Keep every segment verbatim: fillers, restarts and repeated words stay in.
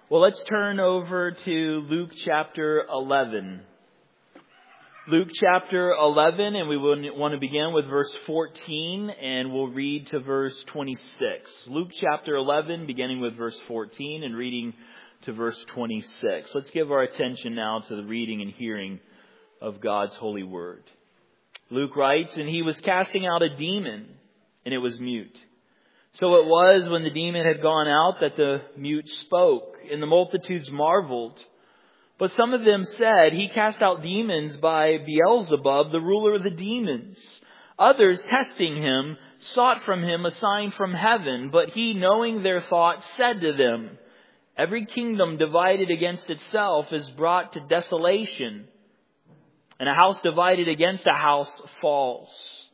Well, let's turn over to Luke chapter eleven. Luke chapter eleven, and we want to begin with verse fourteen, and we'll read to verse twenty-six. Luke chapter eleven, beginning with verse fourteen and reading to verse twenty-six. Let's give our attention now to the reading and hearing of God's holy word. Luke writes, "And he was casting out a demon, and it was mute. So it was when the demon had gone out that the mute spoke, and the multitudes marveled. But some of them said, 'He cast out demons by Beelzebub, the ruler of the demons.' Others, testing him, sought from him a sign from heaven. But he, knowing their thoughts, said to them, 'Every kingdom divided against itself is brought to desolation, and a house divided against a house falls.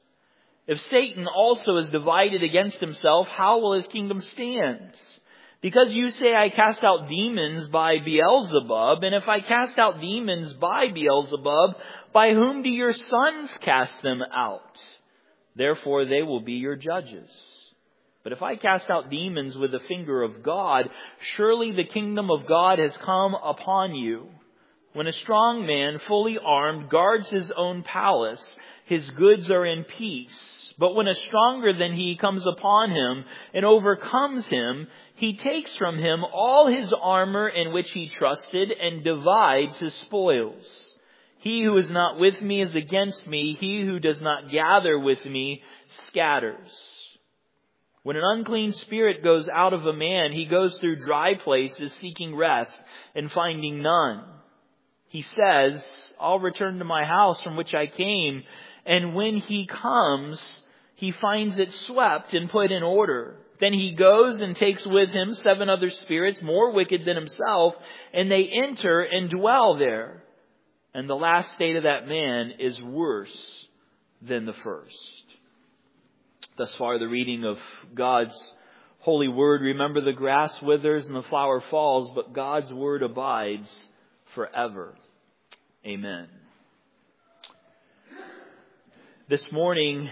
If Satan also is divided against himself, how will his kingdom stand? Because you say, I cast out demons by Beelzebub, and if I cast out demons by Beelzebub, by whom do your sons cast them out? Therefore they will be your judges. But if I cast out demons with the finger of God, surely the kingdom of God has come upon you. When a strong man, fully armed, guards his own palace, his goods are in peace. But when a stronger than he comes upon him and overcomes him, he takes from him all his armor in which he trusted and divides his spoils. He who is not with me is against me. He who does not gather with me scatters. When an unclean spirit goes out of a man, he goes through dry places seeking rest and finding none. He says, I'll return to my house from which I came. And when he comes, he finds it swept and put in order. Then he goes and takes with him seven other spirits more wicked than himself, and they enter and dwell there. And the last state of that man is worse than the first." Thus far, the reading of God's holy word. Remember, the grass withers and the flower falls, but God's word abides forever. Amen. This morning,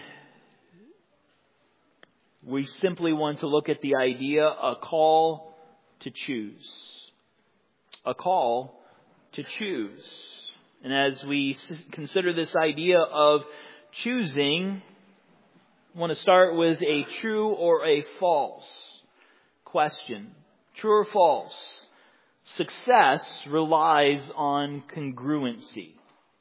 we simply want to look at the idea, a call to choose. A call to choose. And as we consider this idea of choosing, I want to start with a true or a false question. True or false? Success relies on congruency.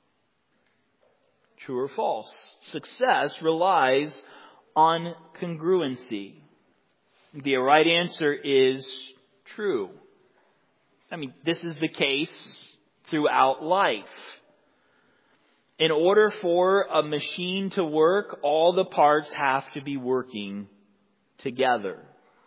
True or false? Success relies on congruency. The right answer is true. I mean, this is the case throughout life. In order for a machine to work, all the parts have to be working together.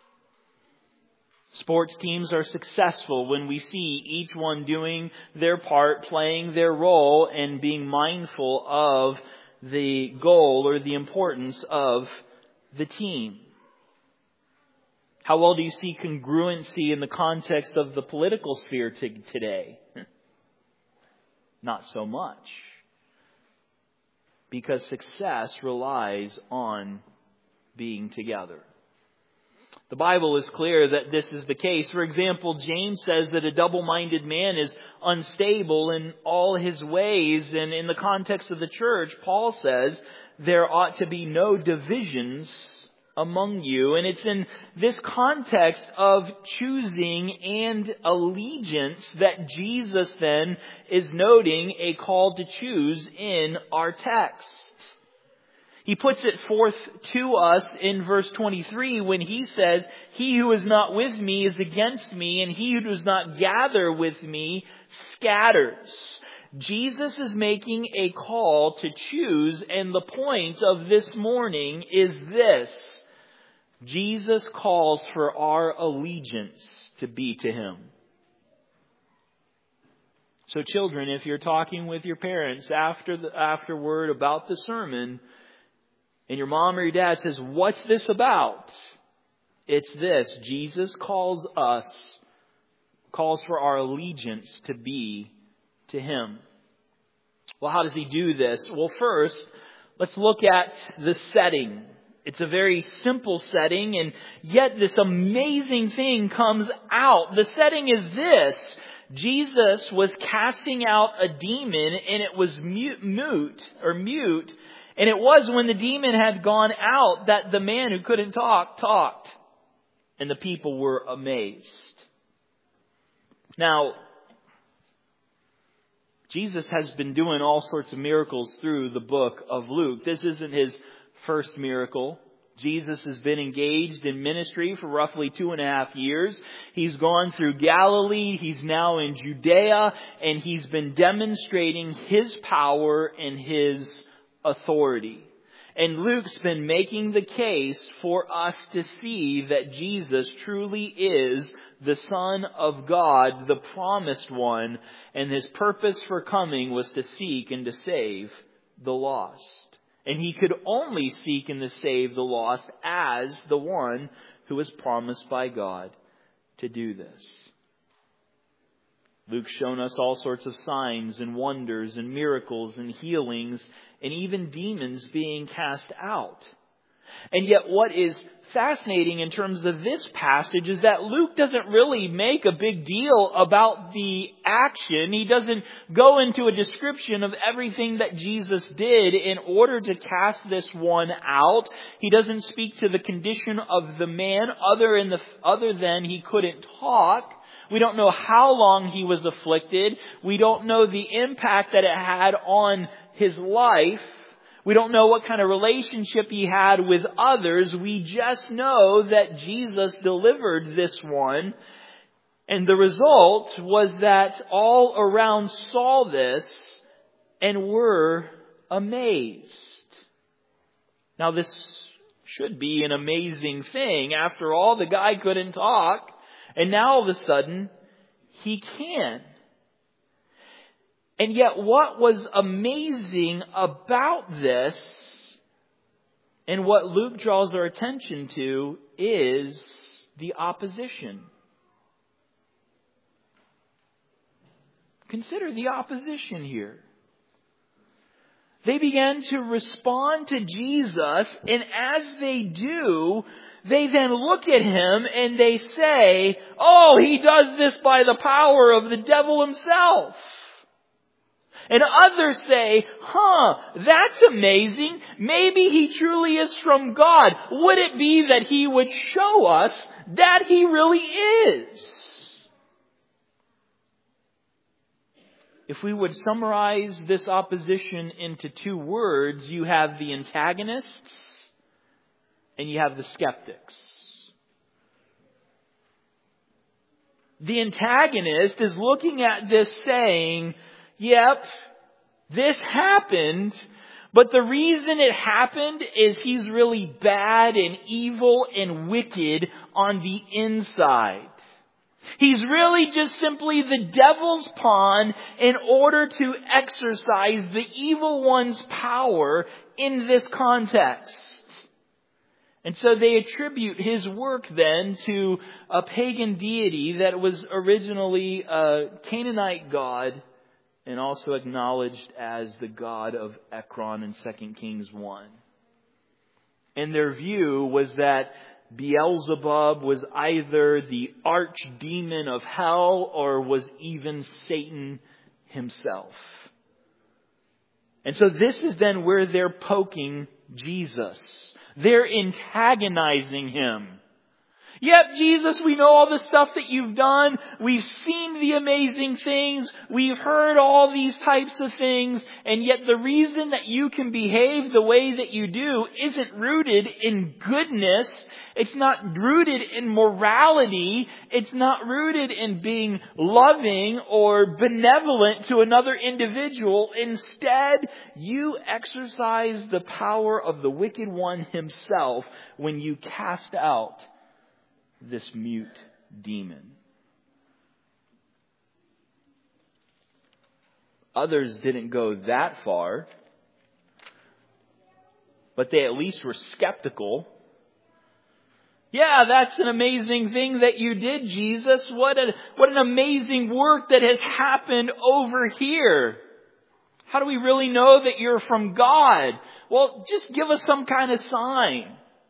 Sports teams are successful when we see each one doing their part, playing their role, and being mindful of the goal or the importance of the team. How well do you see congruency in the context of the political sphere t- today? Not so much. Because success relies on being together. The Bible is clear that this is the case. For example, James says that a double-minded man is unstable in all his ways. And in the context of the church, Paul says there ought to be no divisions among you. And it's in this context of choosing and allegiance that Jesus then is noting a call to choose in our text. He puts it forth to us in verse twenty-three when he says, "He who is not with me is against me, and he who does not gather with me scatters." Jesus is making a call to choose, and the point of this morning is this: Jesus calls for our allegiance to be to Him. So children, if you're talking with your parents after the afterward about the sermon, and your mom or your dad says, "What's this about?" It's this: Jesus calls us, calls for our allegiance to be to Him. Well, how does He do this? Well, first, let's look at the setting. It's a very simple setting, and yet this amazing thing comes out. The setting is this. Jesus was casting out a demon, and it was mute, mute or mute. And it was when the demon had gone out that the man who couldn't talk, talked. And the people were amazed. Now, Jesus has been doing all sorts of miracles through the book of Luke. This isn't his first miracle. Jesus has been engaged in ministry for roughly two and a half years. He's gone through Galilee. He's now in Judea. And he's been demonstrating his power and his authority. And Luke's been making the case for us to see that Jesus truly is the Son of God, the promised one, and his purpose for coming was to seek and to save the lost. And he could only seek and to save the lost as the one who was promised by God to do this. Luke's shown us all sorts of signs and wonders and miracles and healings and even demons being cast out. And yet what is fascinating in terms of this passage is that Luke doesn't really make a big deal about the action. He doesn't go into a description of everything that Jesus did in order to cast this one out. He doesn't speak to the condition of the man other in the other than he couldn't talk. We don't know how long he was afflicted. We don't know the impact that it had on his life. We don't know what kind of relationship he had with others. We just know that Jesus delivered this one. And the result was that all around saw this and were amazed. Now this should be an amazing thing. After all, the guy couldn't talk. And now all of a sudden, he can. And yet what was amazing about this, and what Luke draws our attention to, is the opposition. Consider the opposition here. They began to respond to Jesus, and as they do, they then look at him and they say, oh, he does this by the power of the devil himself. And others say, huh, that's amazing. Maybe he truly is from God. Would it be that he would show us that he really is? If we would summarize this opposition into two words, you have the antagonists and you have the skeptics. The antagonist is looking at this saying, yep, this happened, but the reason it happened is he's really bad and evil and wicked on the inside. He's really just simply the devil's pawn in order to exercise the evil one's power in this context. And so they attribute his work then to a pagan deity that was originally a Canaanite god and also acknowledged as the god of Ekron in Second Kings one. And their view was that Beelzebub was either the archdemon of hell or was even Satan himself. And so this is then where they're poking Jesus. They're antagonizing him. Yep, Jesus, we know all the stuff that you've done. We've seen the amazing things. We've heard all these types of things. And yet the reason that you can behave the way that you do isn't rooted in goodness. It's not rooted in morality. It's not rooted in being loving or benevolent to another individual. Instead, you exercise the power of the wicked one himself when you cast out this mute demon. Others didn't go that far, but they at least were skeptical. Yeah, that's an amazing thing that you did, Jesus. What a, what an amazing work that has happened over here. How do we really know that you're from God? Well, just give us some kind of sign.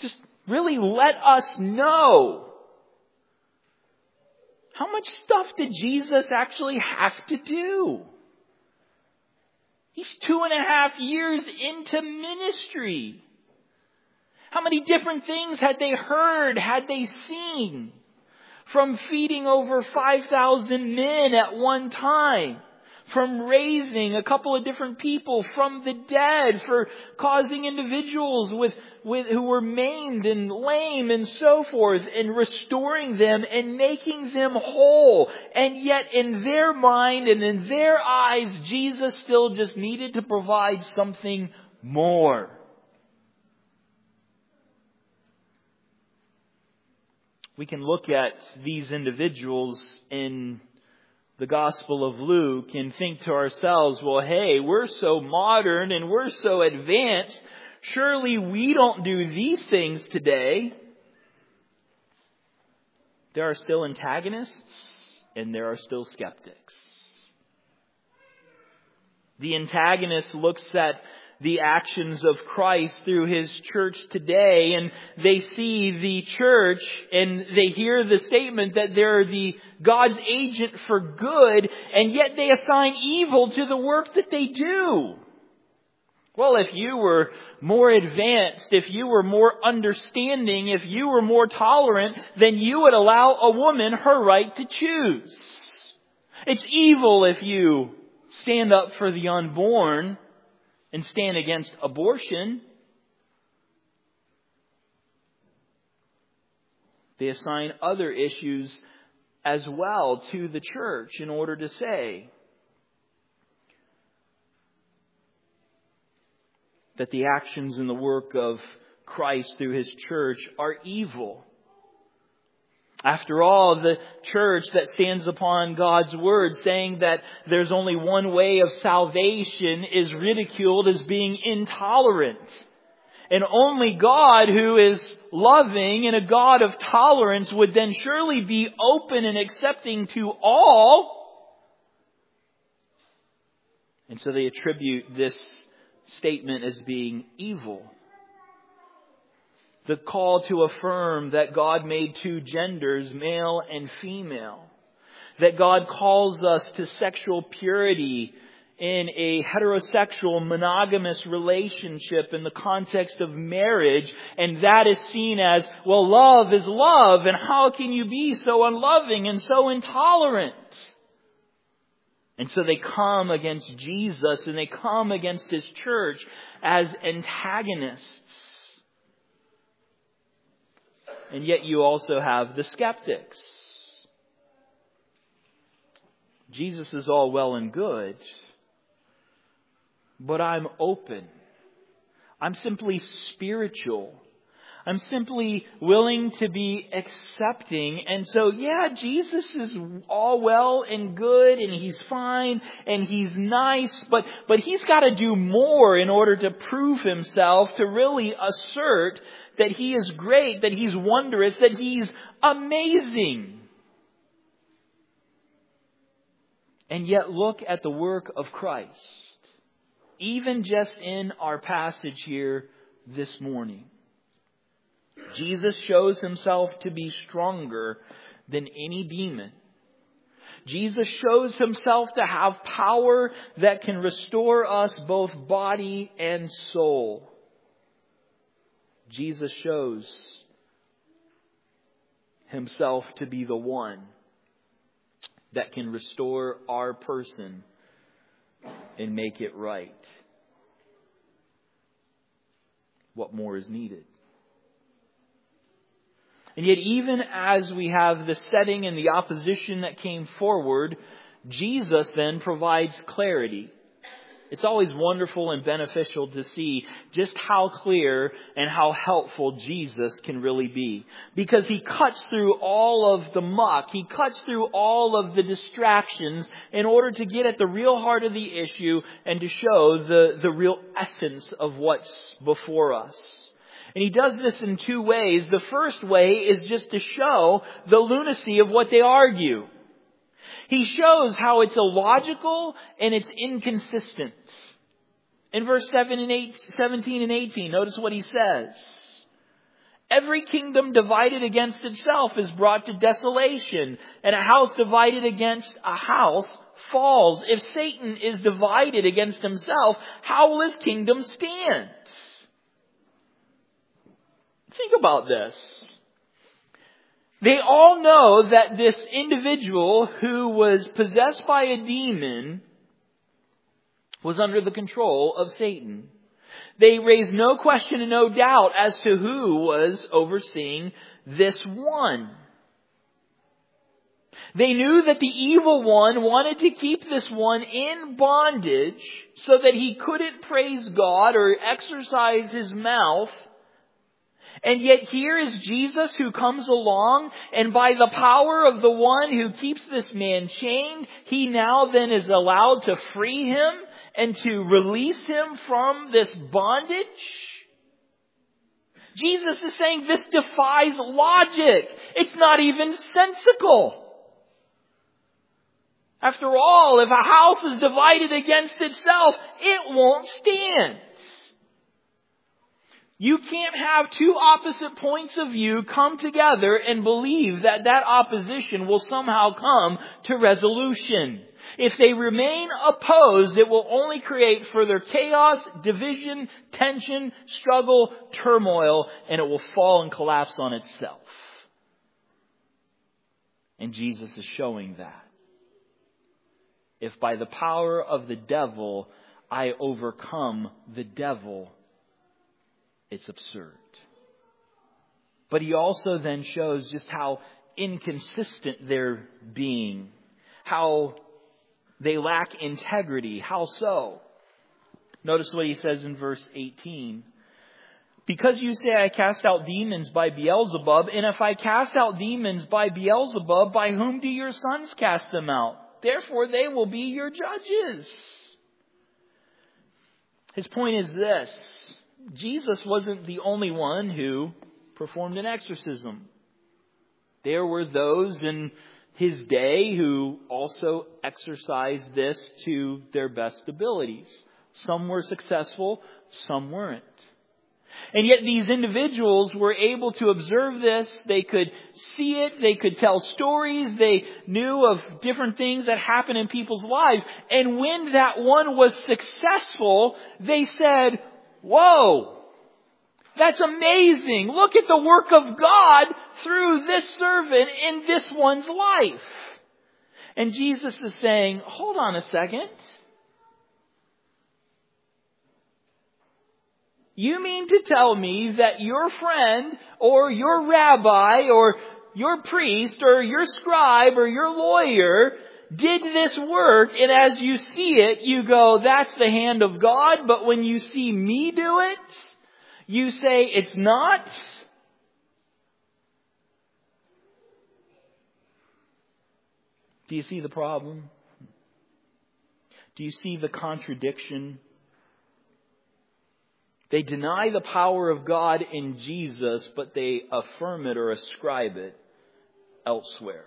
just really let us know. How much stuff did Jesus actually have to do? He's two and a half years into ministry. How many different things had they heard, had they seen? From feeding over five thousand men at one time. From raising a couple of different people from the dead. For causing individuals with, with who were maimed and lame and so forth. And restoring them and making them whole. And yet in their mind and in their eyes, Jesus still just needed to provide something more. We can look at these individuals in the Gospel of Luke and think to ourselves, well, hey, we're so modern and we're so advanced. Surely we don't do these things today. There are still antagonists and there are still skeptics. The antagonist looks at the actions of Christ through His church today, and they see the church and they hear the statement that they're the God's agent for good, and yet they assign evil to the work that they do. Well, if you were more advanced, if you were more understanding, if you were more tolerant, then you would allow a woman her right to choose. It's evil if you stand up for the unborn and stand against abortion. They assign other issues as well to the church in order to say that the actions and the work of Christ through His church are evil. After all, the church that stands upon God's Word saying that there's only one way of salvation is ridiculed as being intolerant. And only God, who is loving and a God of tolerance, would then surely be open and accepting to all. And so they attribute this statement as being evil. The call to affirm that God made two genders, male and female. That God calls us to sexual purity in a heterosexual monogamous relationship in the context of marriage. And that is seen as, well, love is love. And how can you be so unloving and so intolerant? And so they come against Jesus and they come against His church as antagonists. And yet you also have the skeptics. Jesus is all well and good, but I'm open. I'm simply spiritual. I'm simply willing to be accepting. And so, yeah, Jesus is all well and good and He's fine and He's nice, but, but He's got to do more in order to prove Himself, to really assert that He is great, that He's wondrous, that He's amazing. And yet look at the work of Christ. Even just in our passage here this morning. Jesus shows Himself to be stronger than any demon. Jesus shows Himself to have power that can restore us both body and soul. Jesus shows Himself to be the one that can restore our person and make it right. What more is needed? And yet, even as we have the setting and the opposition that came forward, Jesus then provides clarity. It's always wonderful and beneficial to see just how clear and how helpful Jesus can really be. Because He cuts through all of the muck. He cuts through all of the distractions in order to get at the real heart of the issue and to show the, the real essence of what's before us. And He does this in two ways. The first way is just to show the lunacy of what they argue. He shows how it's illogical and it's inconsistent. In verse seven and eight, seventeen and eighteen, notice what He says. Every kingdom divided against itself is brought to desolation, and a house divided against a house falls. If Satan is divided against himself, how will his kingdom stand? Think about this. They all know that this individual who was possessed by a demon was under the control of Satan. They raised no question and no doubt as to who was overseeing this one. They knew that the evil one wanted to keep this one in bondage so that he couldn't praise God or exercise his mouth. And yet here is Jesus who comes along, and by the power of the one who keeps this man chained, he now then is allowed to free him and to release him from this bondage. Jesus is saying this defies logic. It's not even sensical. After all, if a house is divided against itself, it won't stand. You can't have two opposite points of view come together and believe that that opposition will somehow come to resolution. If they remain opposed, it will only create further chaos, division, tension, struggle, turmoil, and it will fall and collapse on itself. And Jesus is showing that. If by the power of the devil I overcome the devil, it's absurd. But he also then shows just how inconsistent they're being, how they lack integrity. How so? Notice what he says in verse eighteen. Because you say I cast out demons by Beelzebub, and if I cast out demons by Beelzebub, by whom do your sons cast them out? Therefore they will be your judges. His point is this. Jesus wasn't the only one who performed an exorcism. There were those in his day who also exercised this to their best abilities. Some were successful, some weren't. And yet these individuals were able to observe this. They could see it. They could tell stories. They knew of different things that happened in people's lives. And when that one was successful, they said, "Whoa, that's amazing. Look at the work of God through this servant in this one's life." And Jesus is saying, hold on a second. You mean to tell me that your friend or your rabbi or your priest or your scribe or your lawyer did this work, and as you see it, you go, that's the hand of God, but when you see me do it, you say it's not? Do you see the problem? Do you see the contradiction? They deny the power of God in Jesus, but they affirm it or ascribe it elsewhere.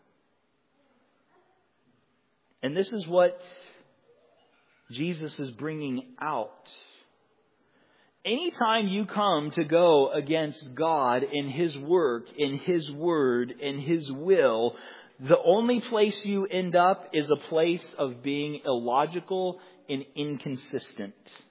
And this is what Jesus is bringing out. Anytime you come to go against God in His work, in His word, in His will, the only place you end up is a place of being illogical and inconsistent.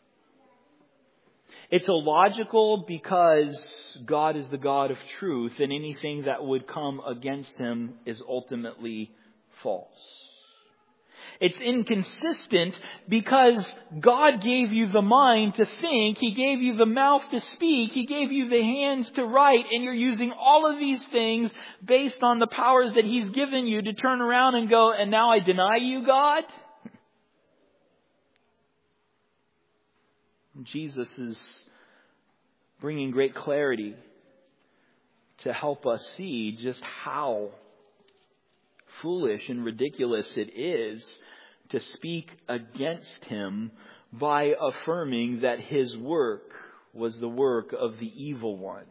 It's illogical because God is the God of truth, and anything that would come against Him is ultimately false. It's inconsistent because God gave you the mind to think, He gave you the mouth to speak, He gave you the hands to write, and you're using all of these things based on the powers that He's given you to turn around and go, and now I deny you, God? Jesus is bringing great clarity to help us see just how foolish and ridiculous it is to speak against Him by affirming that His work was the work of the evil one.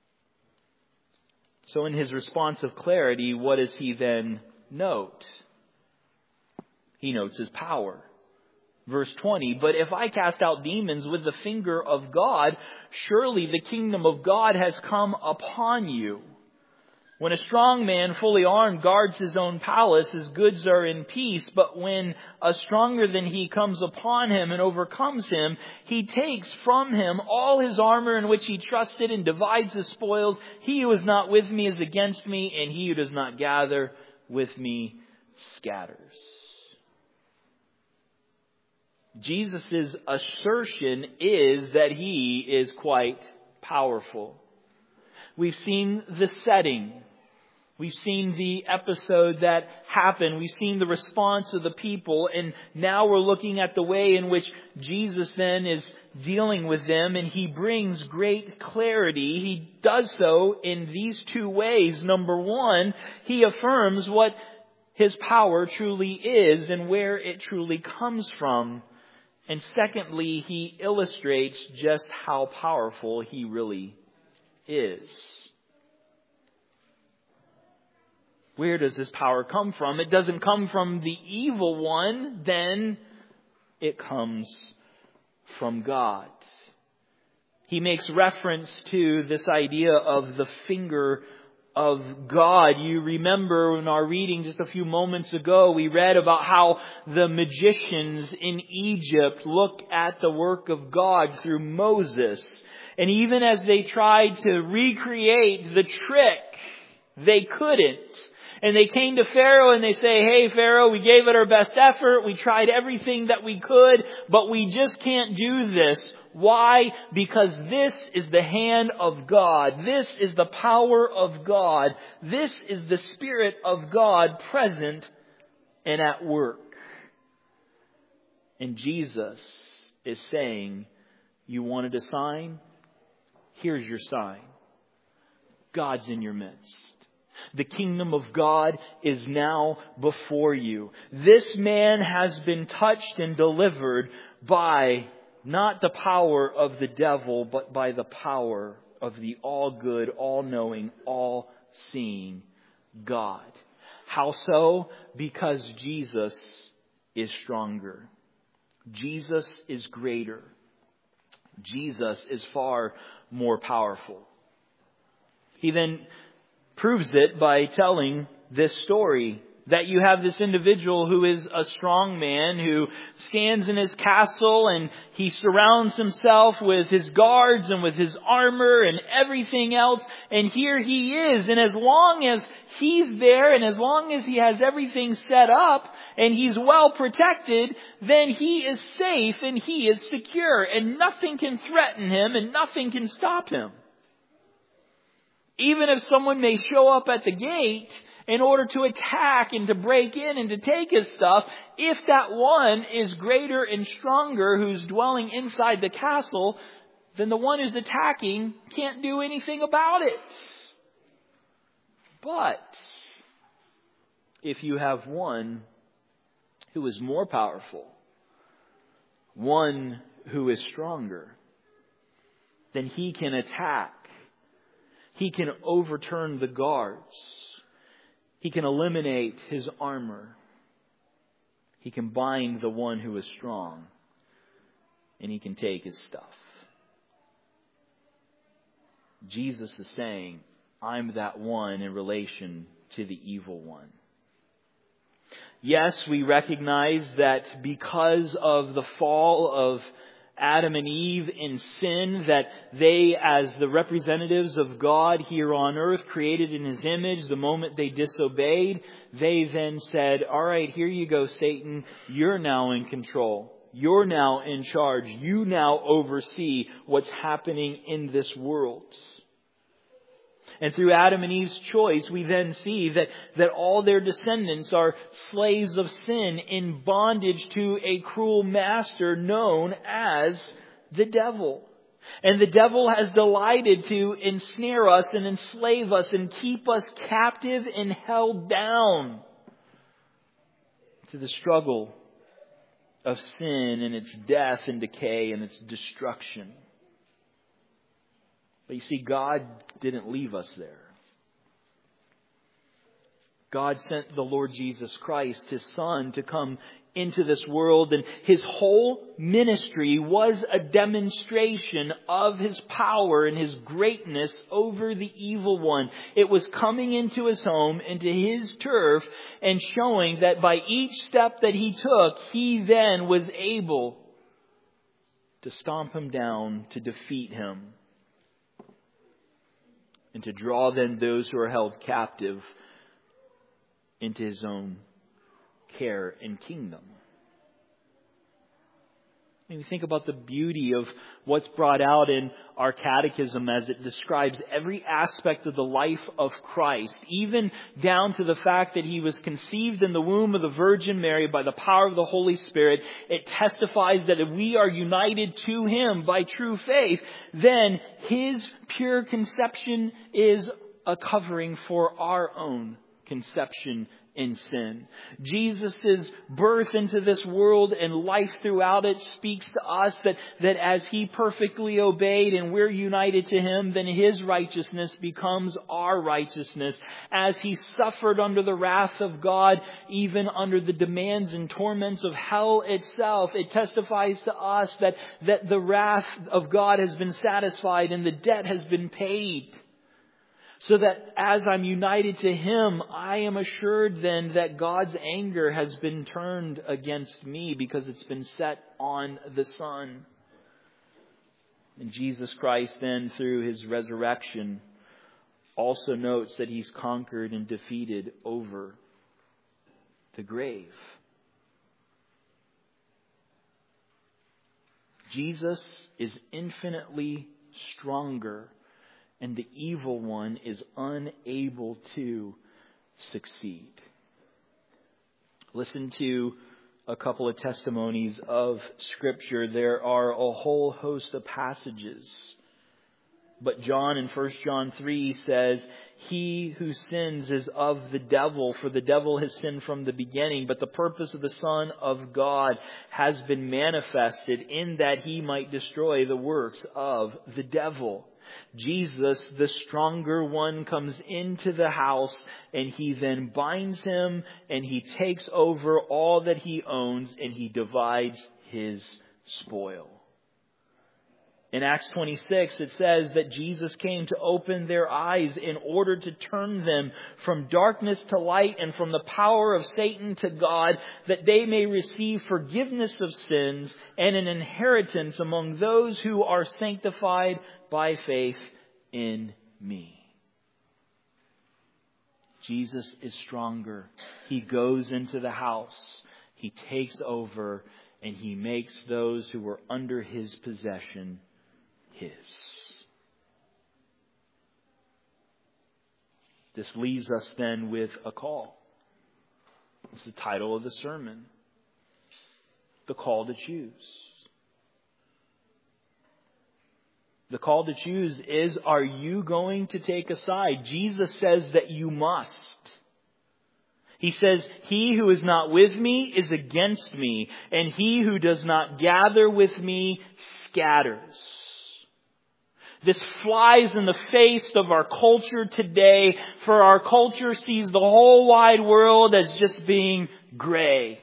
So in His response of clarity, what does He then note? He notes His power. Verse twenty, but if I cast out demons with the finger of God, surely the kingdom of God has come upon you. When a strong man, fully armed, guards his own palace, his goods are in peace. But when a stronger than he comes upon him and overcomes him, he takes from him all his armor in which he trusted and divides the spoils. He who is not with me is against me, and he who does not gather with me scatters. Jesus' assertion is that he is quite powerful. We've seen the setting. We've seen the episode that happened. We've seen the response of the people. And now we're looking at the way in which Jesus then is dealing with them. And he brings great clarity. He does so in these two ways. Number one, he affirms what his power truly is and where it truly comes from. And secondly, he illustrates just how powerful he really is. Where does this power come from? It doesn't come from the evil one, then it comes from God. He makes reference to this idea of the finger of God. You remember in our reading just a few moments ago, we read about how the magicians in Egypt look at the work of God through Moses. And even as they tried to recreate the trick, they couldn't. And they came to Pharaoh and they say, hey, Pharaoh, we gave it our best effort. We tried everything that we could, but we just can't do this. Why? Because this is the hand of God. This is the power of God. This is the Spirit of God present and at work. And Jesus is saying, you wanted a sign? Here's your sign. God's in your midst. The kingdom of God is now before you. This man has been touched and delivered by not the power of the devil, but by the power of the all-good, all-knowing, all-seeing God. How so? Because Jesus is stronger. Jesus is greater. Jesus is far more powerful. He then proves it by telling this story. That you have this individual who is a strong man who stands in his castle and he surrounds himself with his guards and with his armor and everything else. And here he is. And as long as he's there and as long as he has everything set up and he's well protected, then he is safe and he is secure and nothing can threaten him and nothing can stop him. Even if someone may show up at the gate in order to attack and to break in and to take his stuff, if that one is greater and stronger who's dwelling inside the castle, then the one who's attacking can't do anything about it. But if you have one who is more powerful, one who is stronger, then he can attack. He can overturn the guards. He can eliminate his armor. He can bind the one who is strong. And he can take his stuff. Jesus is saying, I'm that one in relation to the evil one. Yes, we recognize that because of the fall of Adam and Eve in sin, that they, as the representatives of God here on earth, created in His image, the moment they disobeyed, they then said, all right, here you go, Satan. You're now in control. You're now in charge. You now oversee what's happening in this world. And through Adam and Eve's choice, we then see that, that all their descendants are slaves of sin in bondage to a cruel master known as the devil. And the devil has delighted to ensnare us and enslave us and keep us captive and held down to the struggle of sin and its death and decay and its destruction. But you see, God didn't leave us there. God sent the Lord Jesus Christ, His Son, to come into this world, and His whole ministry was a demonstration of His power and His greatness over the evil one. It was coming into His home, into His turf, and showing that by each step that He took, He then was able to stomp him down, to defeat him, and to draw then those who are held captive into His own care and kingdom. And we think about the beauty of what's brought out in our catechism as it describes every aspect of the life of Christ, even down to the fact that He was conceived in the womb of the Virgin Mary by the power of the Holy Spirit. It testifies that if we are united to Him by true faith, then His pure conception is a covering for our own conception in sin. Jesus' birth into this world and life throughout it speaks to us that, that as He perfectly obeyed and we're united to Him, then His righteousness becomes our righteousness. As He suffered under the wrath of God, even under the demands and torments of hell itself, it testifies to us that, that the wrath of God has been satisfied and the debt has been paid. So that as I'm united to Him, I am assured then that God's anger has been turned against me because it's been set on the Son. And Jesus Christ then, through His resurrection, also notes that He's conquered and defeated over the grave. Jesus is infinitely stronger, and the evil one is unable to succeed. Listen to a couple of testimonies of Scripture. There are a whole host of passages. But John in First John three says, "He who sins is of the devil, for the devil has sinned from the beginning. But the purpose of the Son of God has been manifested in that He might destroy the works of the devil." Jesus, the stronger one, comes into the house and He then binds him and He takes over all that he owns and He divides his spoil. In Acts twenty-six, it says that Jesus came to open their eyes in order to turn them from darkness to light and from the power of Satan to God, that they may receive forgiveness of sins and an inheritance among those who are sanctified by faith in me. Jesus is stronger. He goes into the house. He takes over and He makes those who were under His possession His. This leaves us then with a call. It's the title of the sermon. The call to choose. The call to choose is, are you going to take a side? Jesus says that you must. He says, "He who is not with me is against me, and he who does not gather with me scatters." This flies in the face of our culture today, for our culture sees the whole wide world as just being gray.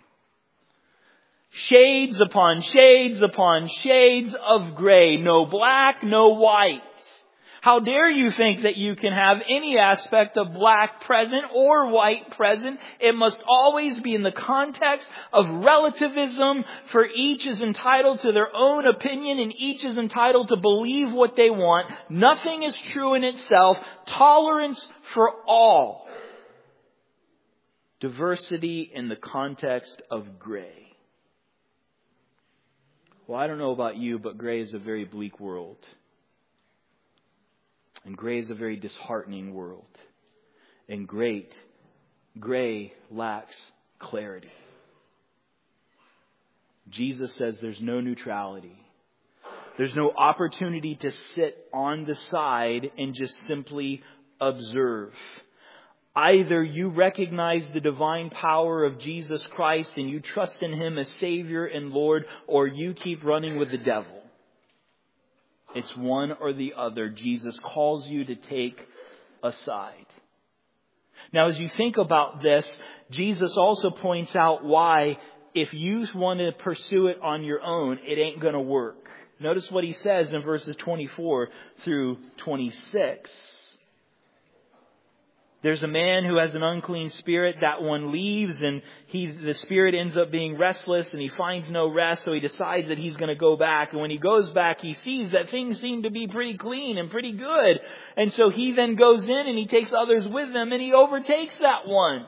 Shades upon shades upon shades of gray. No black, no white. How dare you think that you can have any aspect of black present or white present? It must always be in the context of relativism, for each is entitled to their own opinion and each is entitled to believe what they want. Nothing is true in itself. Tolerance for all. Diversity in the context of gray. Well, I don't know about you, but gray is a very bleak world. And gray is a very disheartening world. And great, gray lacks clarity. Jesus says there's no neutrality. There's no opportunity to sit on the side and just simply observe. Either you recognize the divine power of Jesus Christ and you trust in Him as Savior and Lord, or you keep running with the devil. It's one or the other. Jesus calls you to take a side. Now, as you think about this, Jesus also points out why, if you want to pursue it on your own, it ain't going to work. Notice what he says in verses twenty-four through twenty-six. There's a man who has an unclean spirit. That one leaves, and he, the spirit ends up being restless, and he finds no rest, so he decides that he's going to go back. And when he goes back, he sees that things seem to be pretty clean and pretty good. And so he then goes in and he takes others with him, and he overtakes that one.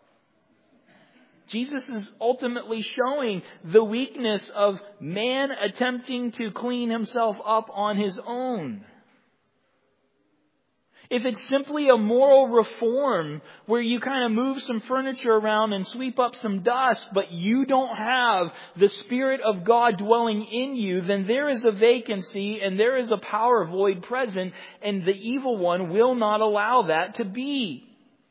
Jesus is ultimately showing the weakness of man attempting to clean himself up on his own. If it's simply a moral reform where you kind of move some furniture around and sweep up some dust, but you don't have the Spirit of God dwelling in you, then there is a vacancy and there is a power void present, and the evil one will not allow that to be.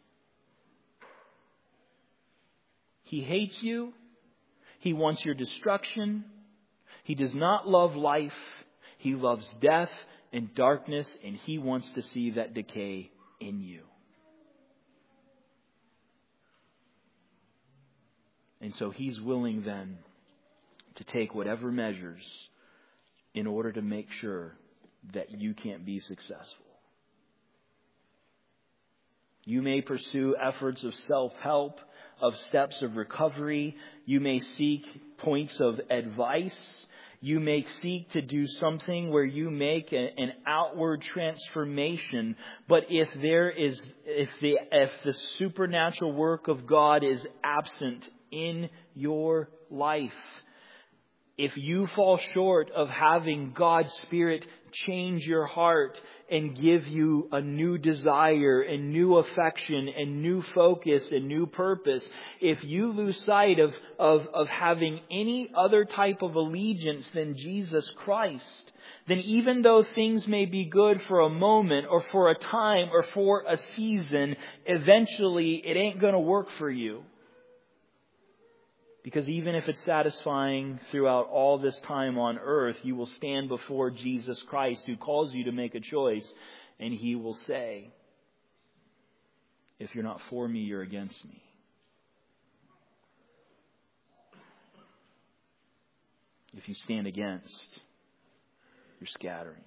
He hates you. He wants your destruction. He does not love life. He loves death and darkness, and he wants to see that decay in you. And so he's willing then to take whatever measures in order to make sure that you can't be successful. You may pursue efforts of self-help, of steps of recovery. You may seek points of advice. You may seek to do something where you make a, an outward transformation. But if there is, if the, if the supernatural work of God is absent in your life, if you fall short of having God's Spirit change your heart and give you a new desire and new affection and new focus and new purpose, if you lose sight of, of, of having any other type of allegiance than Jesus Christ, then even though things may be good for a moment or for a time or for a season, eventually it ain't going to work for you. Because even if it's satisfying throughout all this time on earth, you will stand before Jesus Christ, who calls you to make a choice, and he will say, if you're not for me, you're against me. If you stand against, you're scattering.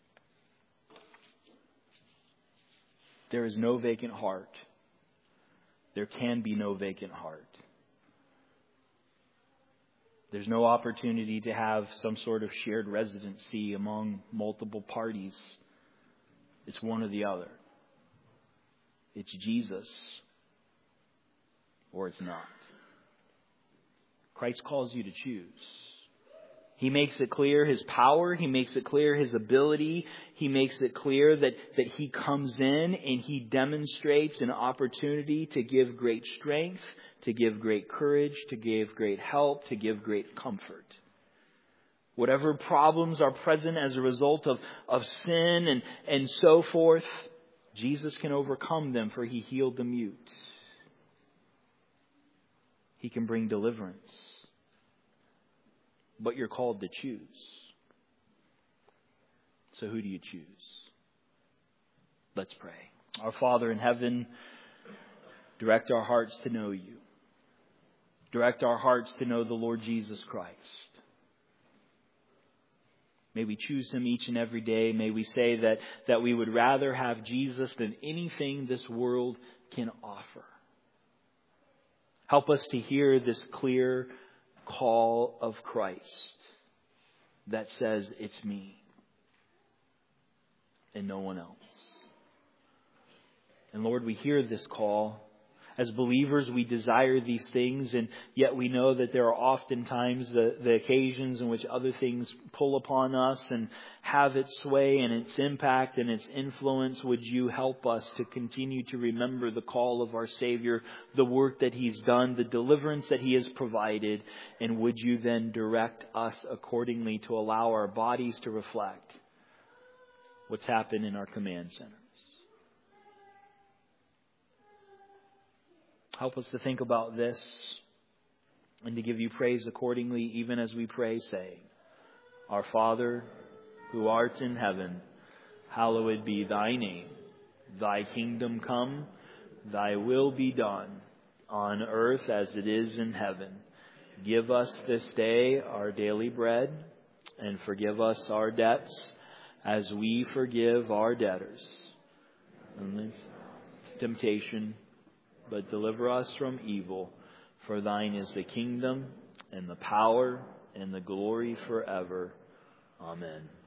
There is no vacant heart. There can be no vacant heart. There's no opportunity to have some sort of shared residency among multiple parties. It's one or the other. It's Jesus or it's not. Christ calls you to choose. He makes it clear His power. He makes it clear His ability. He makes it clear that, that He comes in and He demonstrates an opportunity to give great strength, to give great courage, to give great help, to give great comfort. Whatever problems are present as a result of, of sin and, and so forth, Jesus can overcome them, for He healed the mute. He can bring deliverance. But you're called to choose. So who do you choose? Let's pray. Our Father in heaven, direct our hearts to know you. Direct our hearts to know the Lord Jesus Christ. May we choose Him each and every day. May we say that, that we would rather have Jesus than anything this world can offer. Help us to hear this clear call of Christ that says, it's me and no one else. And Lord, we hear this call. As believers, we desire these things, and yet we know that there are oftentimes the, the occasions in which other things pull upon us and have its sway and its impact and its influence. Would you help us to continue to remember the call of our Savior, the work that He's done, the deliverance that He has provided, and would you then direct us accordingly to allow our bodies to reflect what's happened in our command center. Help us to think about this and to give you praise accordingly, even as we pray, saying, Our Father, who art in heaven, hallowed be thy name. Thy kingdom come, Thy will be done, on earth as it is in heaven. Give us this day our daily bread, and forgive us our debts, as we forgive our debtors. And temptation, but deliver us from evil. For thine is the kingdom, and the power, and the glory forever. Amen.